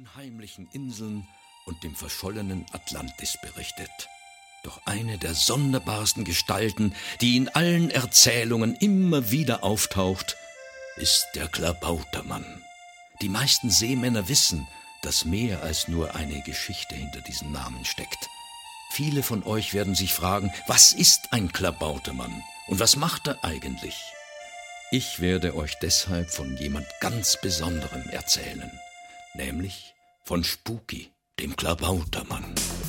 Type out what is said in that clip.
unheimlichen Inseln und dem verschollenen Atlantis berichtet. Doch eine der sonderbarsten Gestalten, die in allen Erzählungen immer wieder auftaucht, ist der Klabautermann. Die meisten Seemänner wissen, dass mehr als nur eine Geschichte hinter diesem Namen steckt. Viele von euch werden sich fragen, was ist ein Klabautermann und was macht er eigentlich? Ich werde euch deshalb von jemand ganz Besonderem erzählen, nämlich von Spooky, dem Klabautermann.